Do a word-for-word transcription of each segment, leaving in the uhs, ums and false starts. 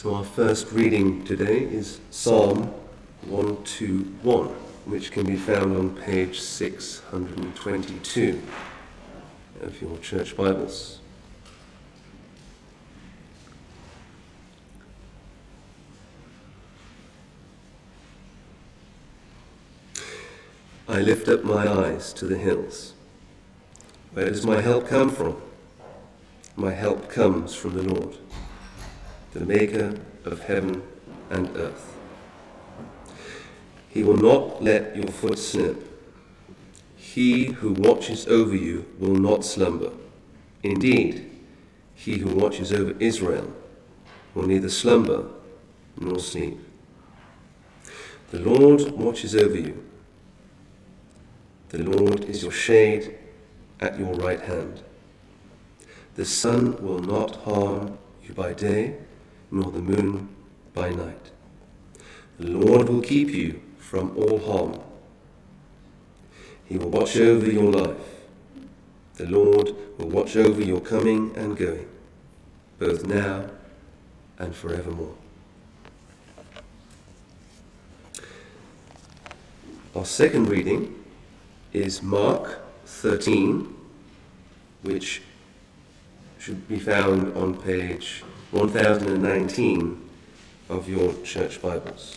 So our first reading today is Psalm one twenty-one, which can be found on page six hundred twenty-two of your church Bibles. I lift up my eyes to the hills. Where does my help come from? My help comes from the Lord, the maker of heaven and earth. He will not let your foot slip. He who watches over you will not slumber. Indeed, he who watches over Israel will neither slumber nor sleep. The Lord watches over you. The Lord is your shade at your right hand. The sun will not harm you by day, nor the moon by night. The Lord will keep you from all harm. He will watch over your life. The Lord will watch over your coming and going, both now and forevermore. Our second reading is Mark thirteen, which should be found on page one thousand nineteen of your church Bibles.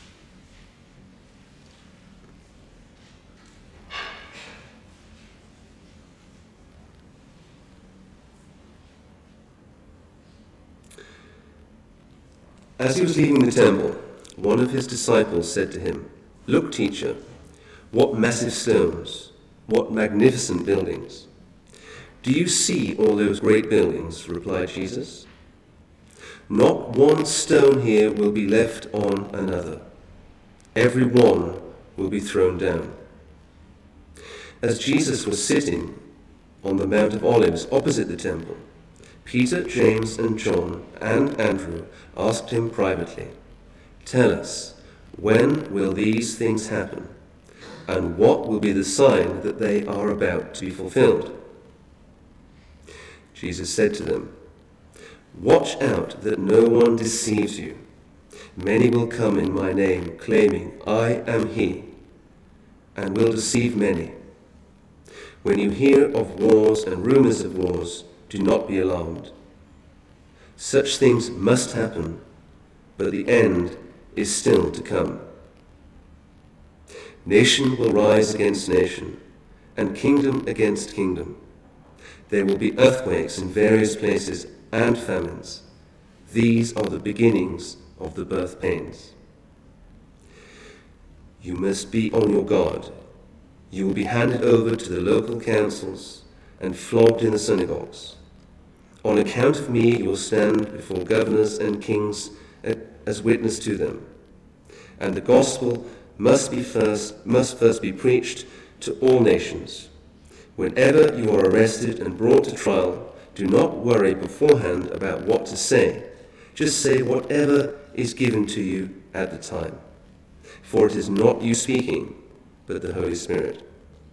As he was leaving the temple, one of his disciples said to him, "Look, teacher, what massive stones, what magnificent buildings. Do you see all those great buildings?" replied Jesus. "Not one stone here will be left on another. Every one will be thrown down." As Jesus was sitting on the Mount of Olives opposite the temple, Peter, James, and John, and Andrew asked him privately, "Tell us, when will these things happen? And what will be the sign that they are about to be fulfilled?" Jesus said to them, "Watch out that no one deceives you. Many will come in my name, claiming, 'I am he,' and will deceive many. When you hear of wars and rumors of wars, do not be alarmed. Such things must happen, but the end is still to come. Nation will rise against nation, and kingdom against kingdom. There will be earthquakes in various places and famines. These are the beginnings of the birth pains. You must be on your guard. You will be handed over to the local councils and flogged in the synagogues. On account of me, you will stand before governors and kings as witness to them. And the gospel must be first must first be preached to all nations. Whenever you are arrested and brought to trial, do not worry beforehand about what to say. Just say whatever is given to you at the time. For it is not you speaking, but the Holy Spirit.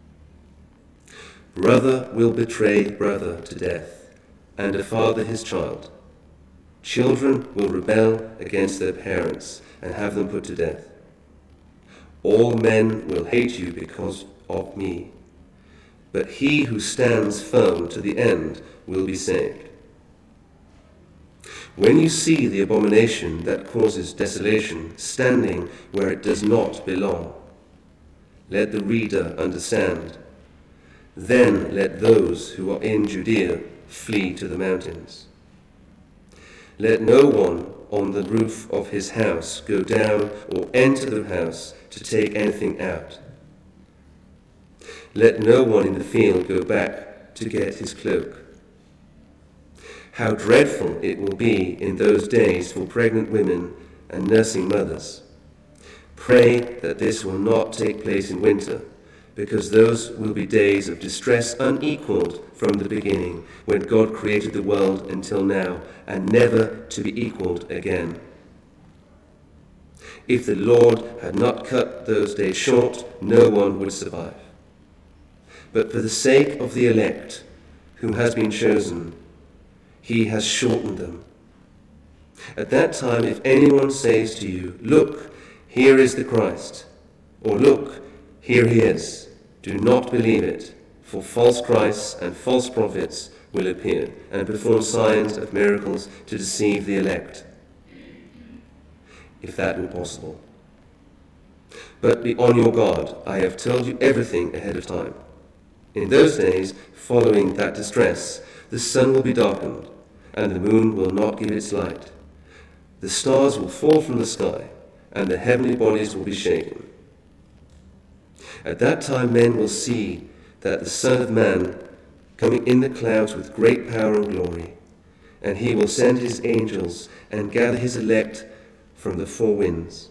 Brother will betray brother to death, and a father his child. Children will rebel against their parents and have them put to death. All men will hate you because of me, but he who stands firm to the end will be saved. When you see the abomination that causes desolation standing where it does not belong, let the reader understand. Then let those who are in Judea flee to the mountains. Let no one on the roof of his house go down or enter the house to take anything out. Let no one in the field go back to get his cloak. How dreadful it will be in those days for pregnant women and nursing mothers. Pray that this will not take place in winter, because those will be days of distress unequaled from the beginning, when God created the world until now, and never to be equaled again. If the Lord had not cut those days short, no one would survive. But for the sake of the elect, who has been chosen, he has shortened them. At that time, if anyone says to you, 'Look, here is the Christ,' or 'Look, here he is,' do not believe it, for false Christs and false prophets will appear and perform signs of miracles to deceive the elect, if that were possible. But be on your guard. I have told you everything ahead of time. In those days, following that distress, the sun will be darkened, and the moon will not give its light. The stars will fall from the sky, and the heavenly bodies will be shaken. At that time men will see that the Son of Man coming in the clouds with great power and glory, and he will send his angels and gather his elect from the four winds,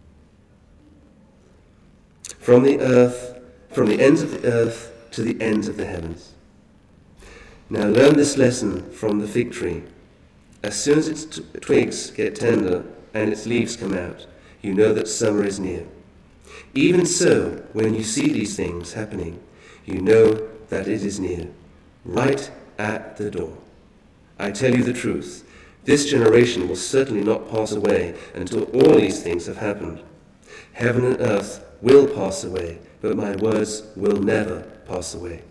from the earth, from the ends of the earth to the ends of the heavens. Now learn this lesson from the fig tree. As soon as its t- twigs get tender and its leaves come out, you know that summer is near. Even so, when you see these things happening, you know that it is near, right at the door. I tell you the truth, this generation will certainly not pass away until all these things have happened. Heaven and earth will pass away, but my words will never pass away.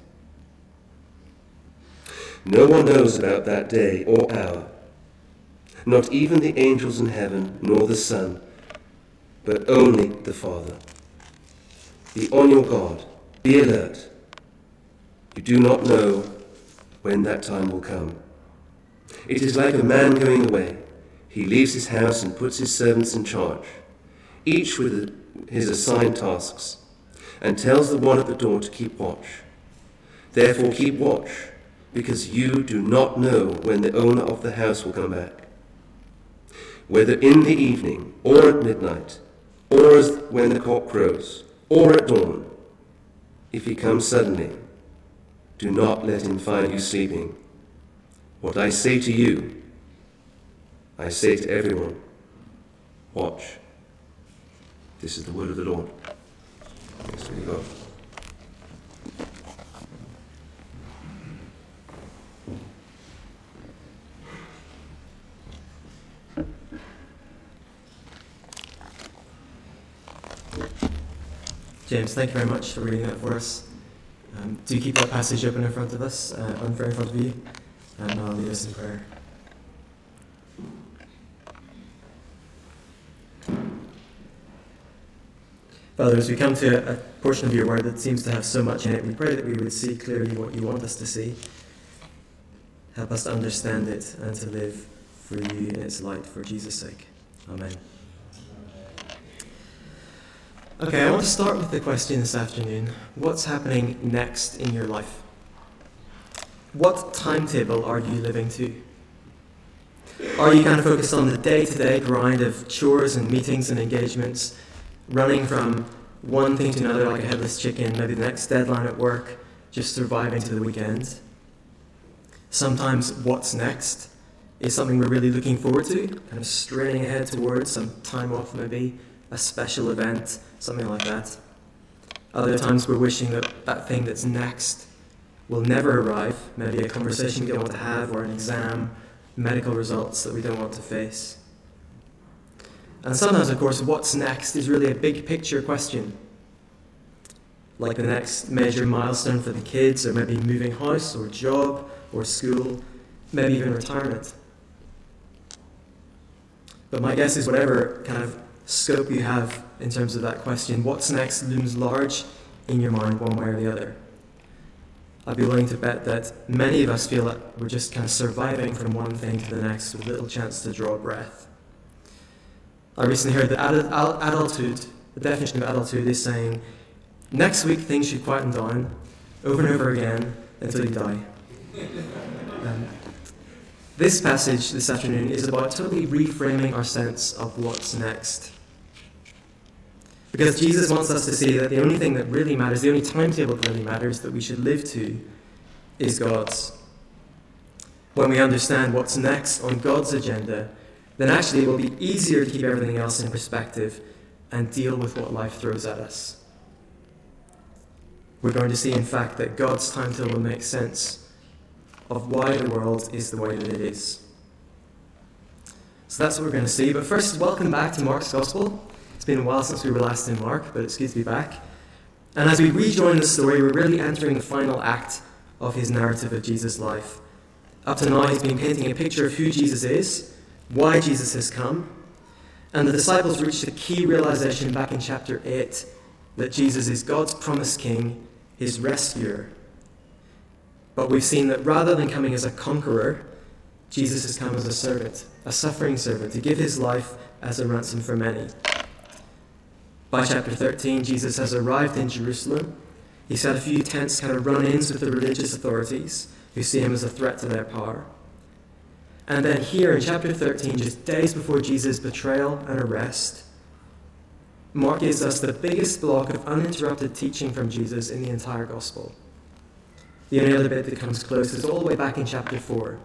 No one knows about that day or hour, not even the angels in heaven, nor the Son, but only the Father. Be on your guard, be alert. You do not know when that time will come. It is like a man going away. He leaves his house and puts his servants in charge, each with his assigned tasks, and tells the one at the door to keep watch. Therefore keep watch, because you do not know when the owner of the house will come back, whether in the evening, or at midnight, or as when the cock crows, or at dawn. If he comes suddenly, do not let him find you sleeping. What I say to you, I say to everyone, watch. This is the word of the Lord. Thanks be to God. James, thank you very much for reading that for us. Um, do keep that passage open in front of us, uh, in front of you, and I'll lead us in prayer. Father, as we come to a, a portion of your word that seems to have so much in it, we pray that we would see clearly what you want us to see. Help us to understand it and to live for you in its light, for Jesus' sake. Amen. Okay, I want to start with the question this afternoon. What's happening next in your life? What timetable are you living to? Are you kind of focused on the day-to-day grind of chores and meetings and engagements, running from one thing to another like a headless chicken, maybe the next deadline at work, just surviving to the weekend? Sometimes what's next is something we're really looking forward to, kind of straining ahead towards, some time off maybe, a special event, something like that. Other times we're wishing that that thing that's next will never arrive, maybe a conversation we don't want to have, or an exam, medical results that we don't want to face. And sometimes, of course, what's next is really a big picture question, like the next major milestone for the kids, or maybe moving house, or job, or school, maybe even retirement. But my guess is whatever kind of scope you have in terms of that question, what's next looms large in your mind one way or the other. I'd be willing to bet that many of us feel that we're just kind of surviving from one thing to the next with little chance to draw a breath. I recently heard that ad- adulthood, the definition of adulthood is saying, next week things should quieten down over and over again until you die. Um, this passage this afternoon is about totally reframing our sense of what's next. Because Jesus wants us to see that the only thing that really matters, the only timetable that really matters that we should live to is God's. When we understand what's next on God's agenda, then actually it will be easier to keep everything else in perspective and deal with what life throws at us. We're going to see, in fact, that God's timetable makes sense of why the world is the way that it is. So that's what we're going to see. But first, welcome back to Mark's Gospel. It's been a while since we were last in Mark, but it's good to be back. And as we rejoin the story, we're really entering the final act of his narrative of Jesus' life. Up to now, he's been painting a picture of who Jesus is, why Jesus has come, and the disciples reached a key realization back in chapter eight that Jesus is God's promised king, his rescuer. But we've seen that rather than coming as a conqueror, Jesus has come as a servant, a suffering servant, to give his life as a ransom for many. By chapter thirteen, Jesus has arrived in Jerusalem. He's had a few tense kind of run-ins with the religious authorities who see him as a threat to their power. And then here in chapter thirteen, just days before Jesus' betrayal and arrest, Mark gives us the biggest block of uninterrupted teaching from Jesus in the entire gospel. The only other bit that comes close is all the way back in chapter four.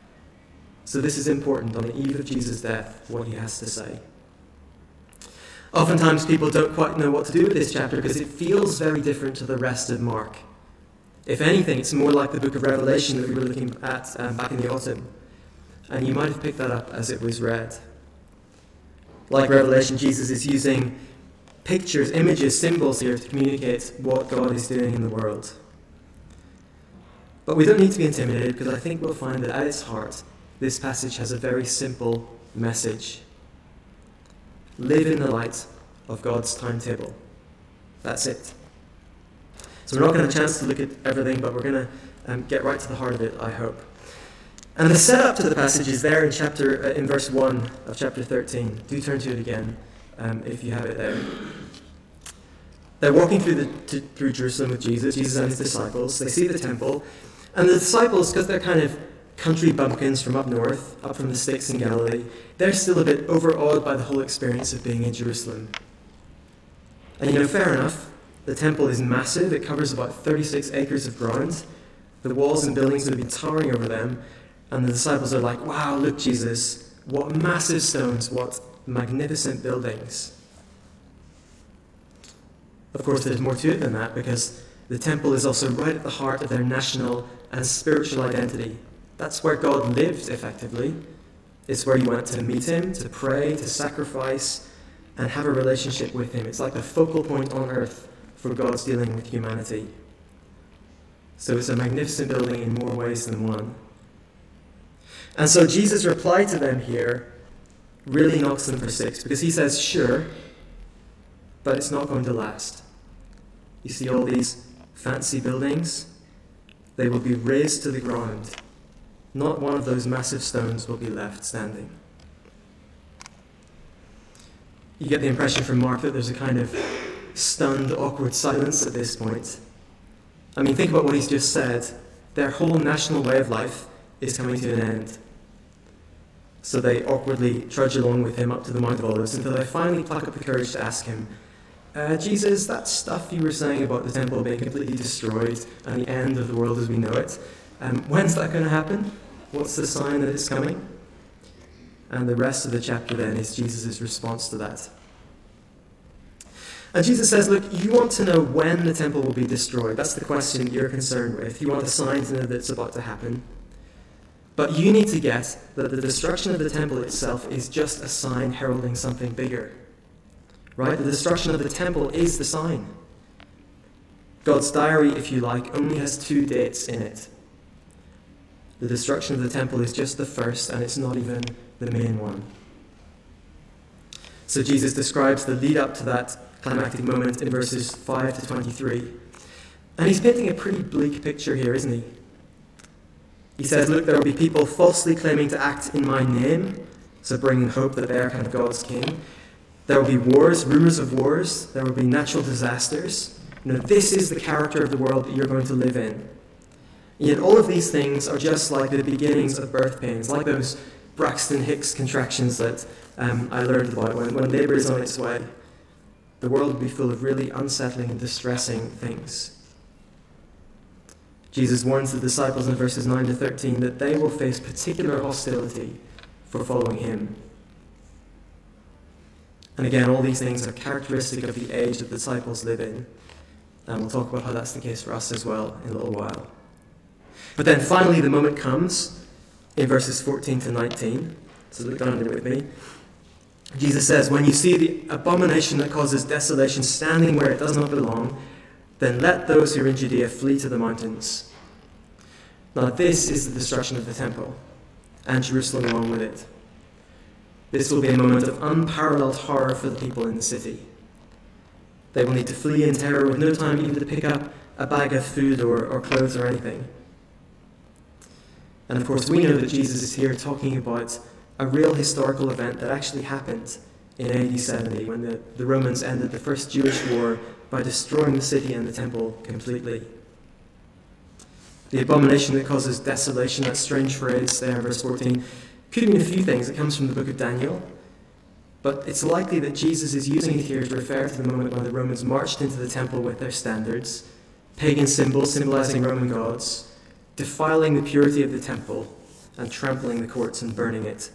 So this is important on the eve of Jesus' death, what he has to say. Oftentimes people don't quite know what to do with this chapter because it feels very different to the rest of Mark. If anything, it's more like the book of Revelation that we were looking at um, back in the autumn. And you might have picked that up as it was read. Like Revelation, Jesus is using pictures, images, symbols here to communicate what God is doing in the world. But we don't need to be intimidated because I think we'll find that at its heart, this passage has a very simple message. Live in the light of God's timetable. That's it. So we're not going to have a chance to look at everything, but we're going to um, get right to the heart of it, I hope. And the setup to the passage is there in chapter, uh, in verse one of chapter thirteen. Do turn to it again, um, if you have it there. They're walking through, the, to, through Jerusalem with Jesus, Jesus and his disciples. They see the temple, and the disciples, because they're kind of country bumpkins from up north, up from the sticks in Galilee, they're still a bit overawed by the whole experience of being in Jerusalem. And you know, fair enough, the temple is massive. It covers about thirty-six acres of ground. The walls and buildings would be towering over them, and the disciples are like, wow, look, Jesus, what massive stones, what magnificent buildings. Of course, there's more to it than that, because the temple is also right at the heart of their national and spiritual identity. That's where God lived, effectively. It's where you went to meet him, to pray, to sacrifice, and have a relationship with him. It's like the focal point on earth for God's dealing with humanity. So it's a magnificent building in more ways than one. And so Jesus' reply to them here really knocks them for six, because he says, sure, but it's not going to last. You see all these fancy buildings? They will be razed to the ground. Not one of those massive stones will be left standing. You get the impression from Mark that there's a kind of stunned, awkward silence at this point. I mean, think about what he's just said. Their whole national way of life is coming to an end. So they awkwardly trudge along with him up to the Mount of Olives until they finally pluck up the courage to ask him, uh, Jesus, that stuff you were saying about the temple being completely destroyed and the end of the world as we know it, um, when's that going to happen? What's the sign that it's coming? And the rest of the chapter then is Jesus' response to that. And Jesus says, look, you want to know when the temple will be destroyed. That's the question you're concerned with. You want a sign to know that it's about to happen. But you need to get that the destruction of the temple itself is just a sign heralding something bigger. Right? The destruction of the temple is the sign. God's diary, if you like, only has two dates in it. The destruction of the temple is just the first, and it's not even the main one. So Jesus describes the lead up to that climactic moment in verses five to twenty-three. And he's painting a pretty bleak picture here, isn't he? He says, look, there will be people falsely claiming to act in my name, so bringing hope that they are kind of God's king. There will be wars, rumors of wars. There will be natural disasters. You know, this is the character of the world that you're going to live in. Yet all of these things are just like the beginnings of birth pains, like those Braxton Hicks contractions that um, I learned about when, when labor is on its way. The world will be full of really unsettling and distressing things. Jesus warns the disciples in verses nine to thirteen that they will face particular hostility for following him. And again, all these things are characteristic of the age that the disciples live in. And we'll talk about how that's the case for us as well in a little while. But then finally the moment comes in verses fourteen to nineteen So look down there with me. Jesus says, when you see the abomination that causes desolation standing where it does not belong, then let those who are in Judea flee to the mountains. Now this is the destruction of the temple, and Jerusalem along with it. This will be a moment of unparalleled horror for the people in the city. They will need to flee in terror with no time even to pick up a bag of food or, or clothes or anything. And of course we know that Jesus is here talking about a real historical event that actually happened in A D seventy when the, the Romans ended the first Jewish war by destroying the city and the temple completely. The abomination that causes desolation, that strange phrase there in verse fourteen, could mean a few things. It comes from the book of Daniel, but it's likely that Jesus is using it here to refer to the moment when the Romans marched into the temple with their standards, pagan symbols symbolizing Roman gods, defiling the purity of the temple and trampling the courts and burning it.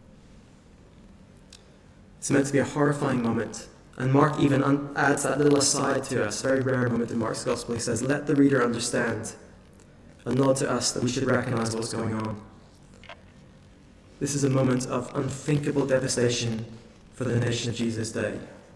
It's meant to be a horrifying moment. And Mark even un- adds that little aside to us, very rare moment in Mark's Gospel. He says, let the reader understand, a nod to us that we should recognize what's going on. This is a moment of unthinkable devastation for the nation of Jesus' day.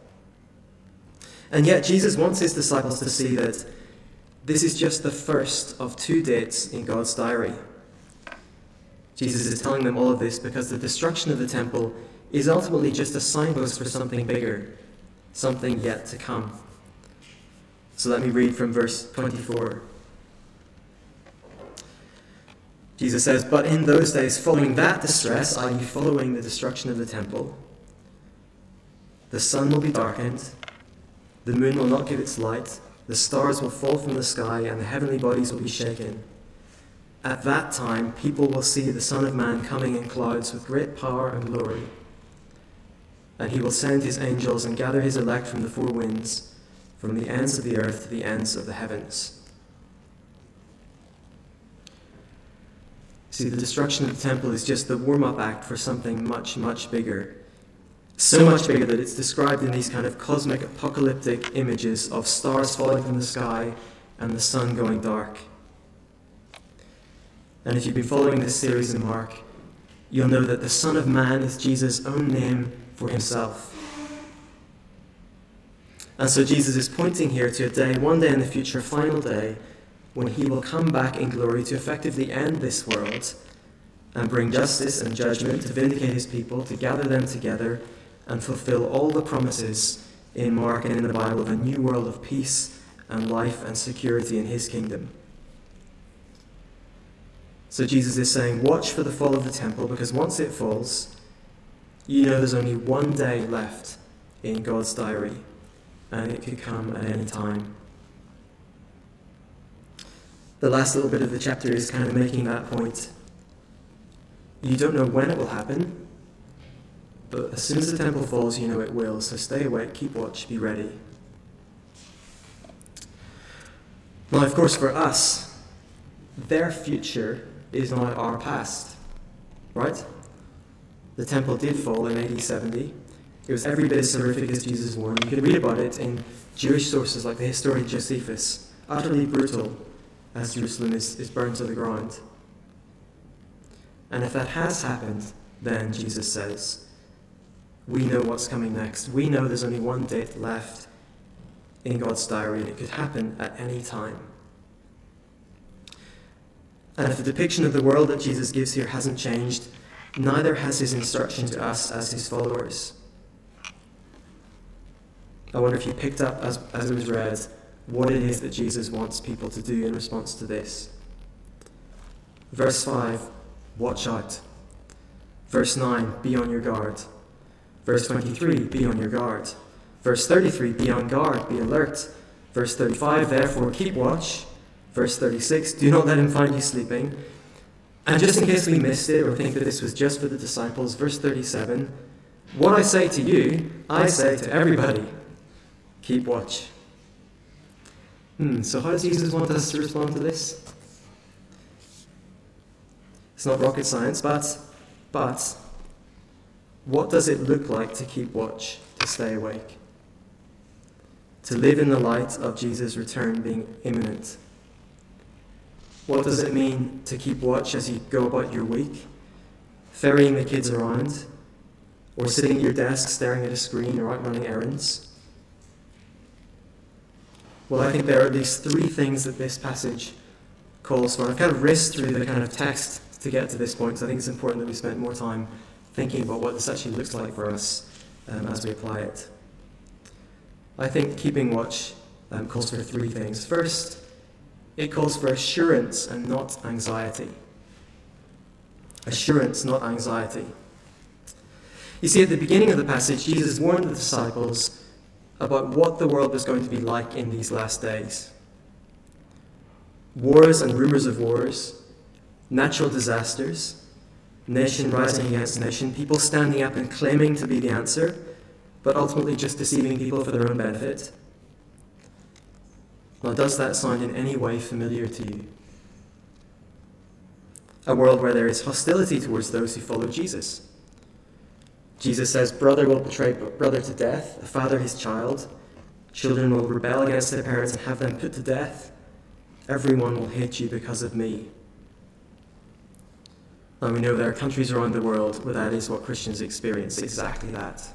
And yet Jesus wants his disciples to see that this is just the first of two dates in God's diary. Jesus is telling them all of this because the destruction of the temple is ultimately just a signpost for something bigger, something yet to come. So let me read from verse twenty-four. Jesus says, but in those days following that distress, that is following the destruction of the temple, the sun will be darkened, the moon will not give its light, the stars will fall from the sky, and the heavenly bodies will be shaken. At that time, people will see the Son of Man coming in clouds with great power and glory. And he will send his angels and gather his elect from the four winds, from the ends of the earth to the ends of the heavens. See, the destruction of the temple is just the warm-up act for something much, much bigger. So much bigger that it's described in these kind of cosmic apocalyptic images of stars falling from the sky and the sun going dark. And if you've been following this series in Mark, you'll know that the Son of Man is Jesus' own name for himself. And so Jesus is pointing here to a day, one day in the future, a final day, when he will come back in glory to effectively end this world and bring justice and judgment to vindicate his people, to gather them together and fulfill all the promises in Mark and in the Bible of a new world of peace and life and security in his kingdom. So Jesus is saying, watch for the fall of the temple, because once it falls, you know there's only one day left in God's diary, and it could come at any time. The last little bit of the chapter is kind of making that point. You don't know when it will happen, but as soon as the temple falls, you know it will. So stay awake, keep watch, be ready. Now, of course, for us, their future is now our past, right? The temple did fall in A D seventy. It was every bit as horrific as Jesus warned. You can read about it in Jewish sources like the historian Josephus. Utterly brutal as Jerusalem is, is burned to the ground. And if that has happened, then Jesus says, we know what's coming next. We know there's only one date left in God's diary, and it could happen at any time. And if the depiction of the world that Jesus gives here hasn't changed, neither has his instruction to us as his followers. I wonder if you picked up, as, as it was read, what it is that Jesus wants people to do in response to this. Verse five, watch out. Verse nine, be on your guard. Verse twenty-three, be on your guard. Verse thirty-three, be on guard, be alert. Verse thirty-five, therefore keep watch. Verse thirty-six, do not let him find you sleeping. And just in case we missed it or think that this was just for the disciples, verse thirty-seven, what I say to you, I say to everybody, keep watch. Hmm, so how does Jesus want us to respond to this? It's not rocket science, but, but, what does it look like to keep watch, to stay awake? To live in the light of Jesus' return being imminent. What does it mean to keep watch as you go about your week? ferrying the kids around, or sitting at your desk staring at a screen or out running errands? Well, I think there are at least three things that this passage calls for. I've kind of raced through the kind of text to get to this point, so I think it's important that we spend more time thinking about what this actually looks like for us um, as we apply it. I think keeping watch um, calls for three things. First, it calls for assurance and not anxiety. Assurance, not anxiety. You see, at the beginning of the passage, Jesus warned the disciples about what the world was going to be like in these last days. Wars and rumors of wars, natural disasters, nation rising against nation, people standing up and claiming to be the answer, but ultimately just deceiving people for their own benefit. Now, does that sound in any way familiar to you? A world where there is hostility towards those who follow Jesus. Jesus says, brother will betray brother to death, a father his child. Children will rebel against their parents and have them put to death. Everyone will hate you because of me. And we know there are countries around the world where that is what Christians experience, exactly that.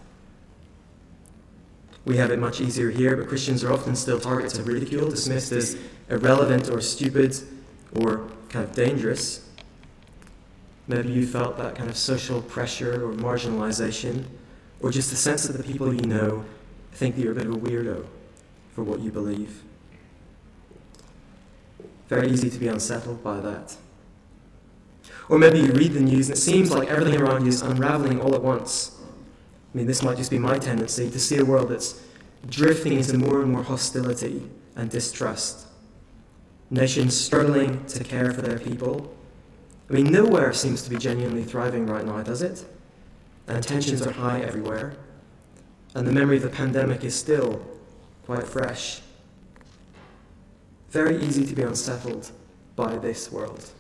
We have it much easier here, but Christians are often still targets of ridicule, dismissed as irrelevant or stupid or kind of dangerous. Maybe you felt that kind of social pressure or marginalization, or just a sense that the people you know think that you're a bit of a weirdo for what you believe. Very easy to be unsettled by that. Or maybe you read the news and it seems like everything around you is unraveling all at once. I mean, this might just be my tendency to see a world that's drifting into more and more hostility and distrust. Nations struggling to care for their people. I mean, nowhere seems to be genuinely thriving right now, does it? And tensions are high everywhere. And the memory of the pandemic is still quite fresh. Very easy to be unsettled by this world.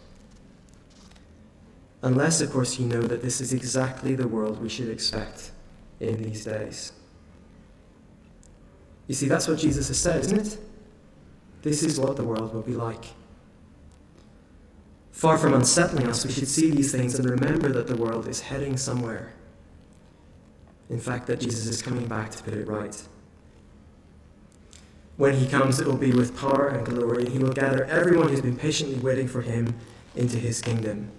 Unless, of course, you know that this is exactly the world we should expect in these days. You see, that's what Jesus has said, isn't it? This is what the world will be like. Far from unsettling us, we should see these things and remember that the world is heading somewhere. In fact, that Jesus is coming back to put it right. When he comes, it will be with power and glory, and he will gather everyone who's been patiently waiting for him into his kingdom.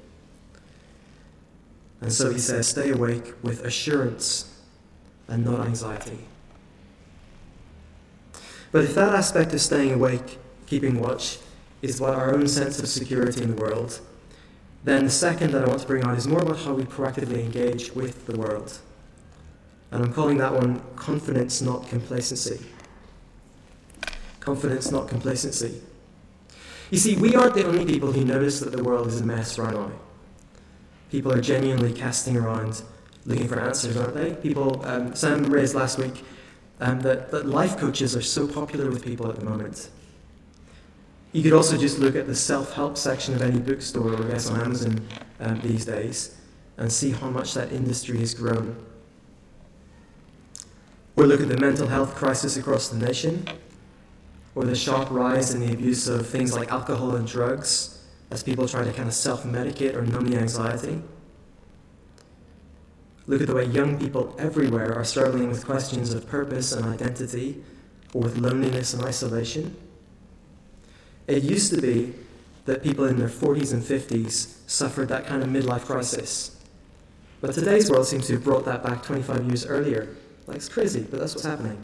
And so he says, stay awake with assurance and not anxiety. But if that aspect of staying awake, keeping watch, is about our own sense of security in the world, then the second that I want to bring out is more about how we proactively engage with the world. And I'm calling that one confidence, not complacency. Confidence, not complacency. You see, we aren't the only people who notice that the world is a mess right now. People are genuinely casting around, looking for answers, aren't they? People, um, Sam raised last week um, that, that life coaches are so popular with people at the moment. You could also just look at the self-help section of any bookstore or I guess on Amazon um, these days and see how much that industry has grown. Or look at the mental health crisis across the nation, or the sharp rise in the abuse of things like alcohol and drugs as people try to kind of self-medicate or numb the anxiety. Look at the way young people everywhere are struggling with questions of purpose and identity, or with loneliness and isolation. It used to be that people in their forties and fifties suffered that kind of midlife crisis. But today's world seems to have brought that back twenty-five years earlier. Like, it's crazy, but that's what's happening.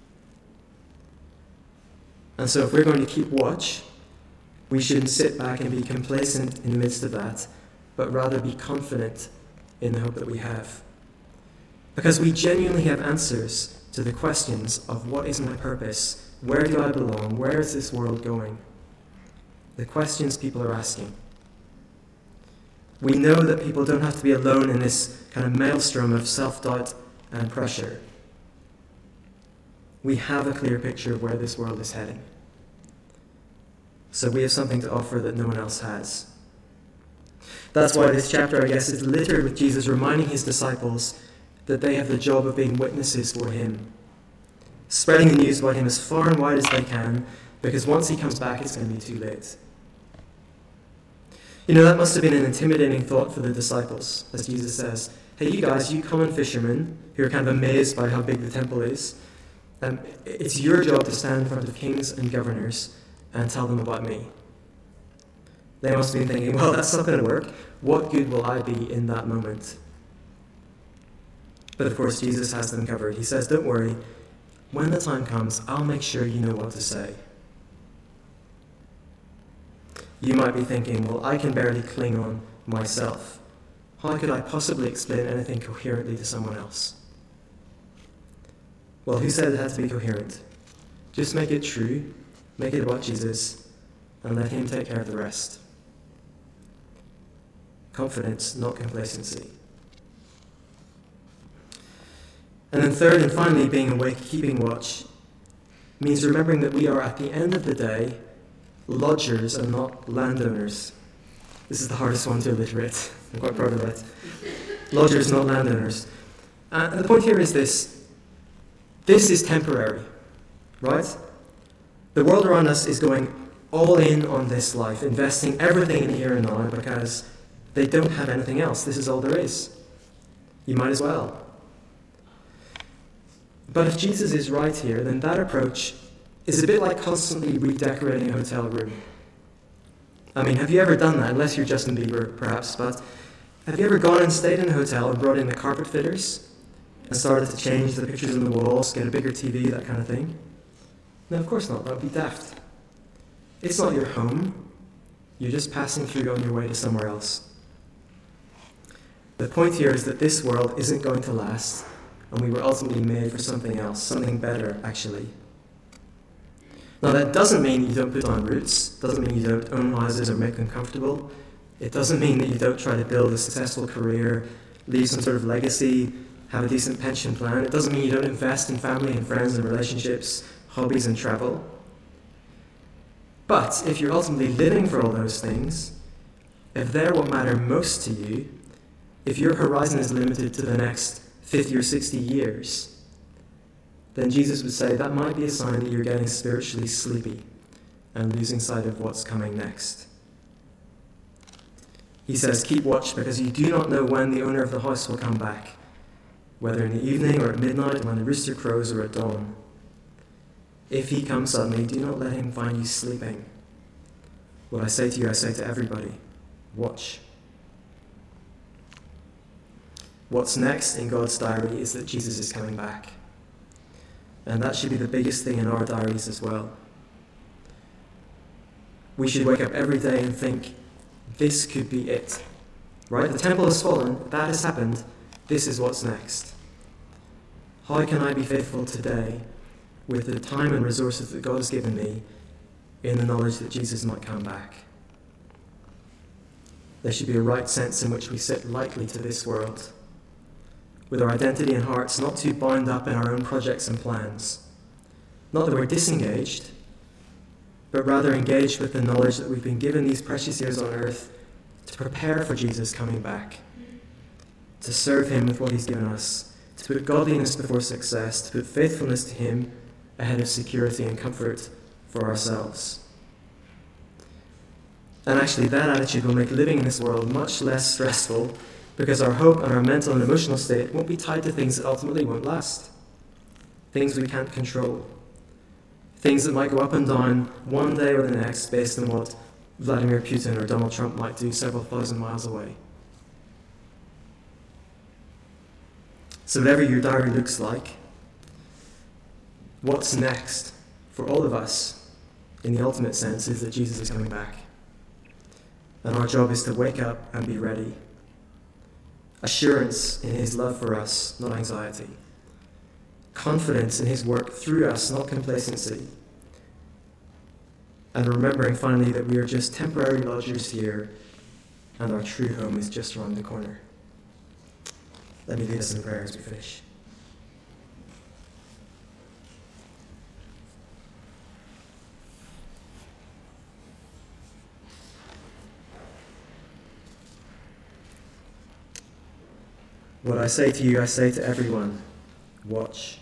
And so if we're going to keep watch, we shouldn't sit back and be complacent in the midst of that, but rather be confident in the hope that we have. Because we genuinely have answers to the questions of what is my purpose, where do I belong, where is this world going? The questions people are asking. We know that people don't have to be alone in this kind of maelstrom of self-doubt and pressure. We have a clear picture of where this world is heading. So we have something to offer that no one else has. That's why this chapter, I guess, is littered with Jesus reminding his disciples that they have the job of being witnesses for him, spreading the news about him as far and wide as they can, because once he comes back, it's going to be too late. You know, that must have been an intimidating thought for the disciples, as Jesus says, hey, you guys, you common fishermen who are kind of amazed by how big the temple is, um, it's your job to stand in front of kings and governors and tell them about me. They must have been thinking, well, that's not going to work. What good will I be in that moment? But of course, Jesus has them covered. He says, don't worry. When the time comes, I'll make sure you know what to say. You might be thinking, well, I can barely cling on myself. How could I possibly explain anything coherently to someone else? Well, who said it had to be coherent? Just make it true, make it about Jesus, and let him take care of the rest. Confidence, not complacency. And then third and finally, being awake, keeping watch, means remembering that we are, at the end of the day, lodgers and not landowners. This is the hardest one to alliterate. I'm quite proud of it. Lodgers, not landowners. Uh, and the point here is this. This is temporary, right? The world around us is going all in on this life, investing everything in the here and now because they don't have anything else. This is all there is. You might as well. But if Jesus is right here, then that approach is a bit like constantly redecorating a hotel room. I mean, have you ever done that? Unless you're Justin Bieber, perhaps, but have you ever gone and stayed in a hotel and brought in the carpet fitters and started to change the pictures on the walls, get a bigger T V, that kind of thing? No, of course not. That would be daft. It's not your home. You're just passing through on your way to somewhere else. The point here is that this world isn't going to last, and we were ultimately made for something else, something better, actually. Now, that doesn't mean you don't put on roots, doesn't mean you don't own houses or make them comfortable. It doesn't mean that you don't try to build a successful career, leave some sort of legacy, have a decent pension plan. It doesn't mean you don't invest in family and friends and relationships, hobbies and travel. But if you're ultimately living for all those things, if they're what matter most to you, if your horizon is limited to the next fifty or sixty years, then Jesus would say that might be a sign that you're getting spiritually sleepy and losing sight of what's coming next. He says, keep watch because you do not know when the owner of the house will come back, whether in the evening or at midnight, when the rooster crows or at dawn. If he comes suddenly, do not let him find you sleeping. What I say to you, I say to everybody, watch. What's next in God's diary is that Jesus is coming back. And that should be the biggest thing in our diaries as well. We should wake up every day and think, this could be it. Right? The temple has fallen, that has happened, this is what's next. How can I be faithful today with the time and resources that God has given me in the knowledge that Jesus might come back? There should be a right sense in which we sit lightly to this world, with our identity and hearts not too bound up in our own projects and plans. Not that we're disengaged, but rather engaged with the knowledge that we've been given these precious years on earth to prepare for Jesus coming back, to serve him with what he's given us, to put godliness before success, to put faithfulness to him ahead of security and comfort for ourselves. And actually, that attitude will make living in this world much less stressful, because our hope and our mental and emotional state won't be tied to things that ultimately won't last. Things we can't control. Things that might go up and down one day or the next based on what Vladimir Putin or Donald Trump might do several thousand miles away. So whatever your diary looks like, what's next for all of us, in the ultimate sense, is that Jesus is coming back. And our job is to wake up and be ready. Assurance in his love for us, not anxiety. Confidence in his work through us, not complacency. And remembering finally that we are just temporary lodgers here and our true home is just around the corner. Let me lead us in prayer as we finish. What I say to you, I say to everyone, watch.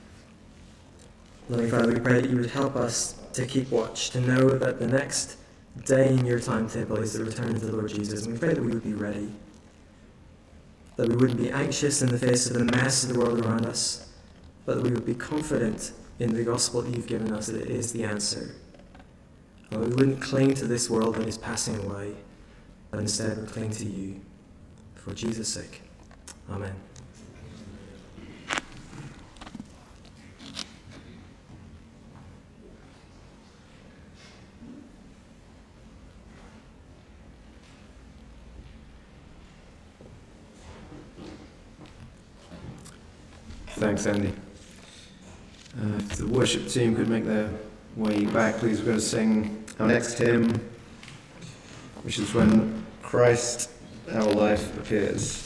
Loving Father, we pray that you would help us to keep watch, to know that the next day in your timetable is the return of the Lord Jesus, and we pray that we would be ready, that we wouldn't be anxious in the face of the mess of the world around us, but that we would be confident in the gospel that you've given us, that it is the answer. And we wouldn't cling to this world that is passing away, but instead would cling to you, for Jesus' sake. Amen. Thanks, Andy. Uh, if the worship team could make their way back, please. We're going to sing our next hymn, which is When Christ Our Life Appears.